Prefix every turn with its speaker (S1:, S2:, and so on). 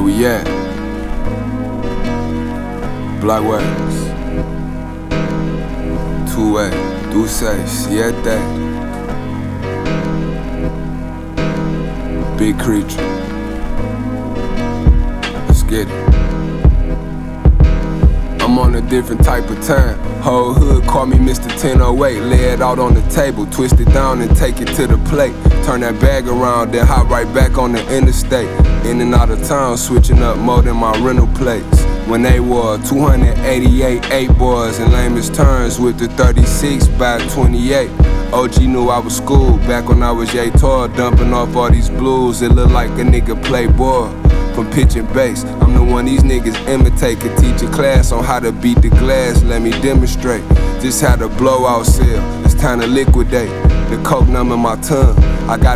S1: we at? Blockways 2-way, Duce, Siete. Big creature. Let's get it. I'm on a different type of time. Whole hood call me Mr. 1008. Lay it out on the table, twist it down and take it to the plate. Turn that bag around, then hop right back on the interstate. In and out of town, switching up more than my rental plates. When they were 288 8 boys in lamest turns with the 36 by 28. OG knew I was school back when I was Yator, dumping off all these blues. It looked like a nigga playboy. From pitch and bass, I'm the one these niggas imitate. Could teach a class on how to beat the glass, let me demonstrate. Just had a blowout sale, it's time to liquidate. The coke numb in my tongue, I got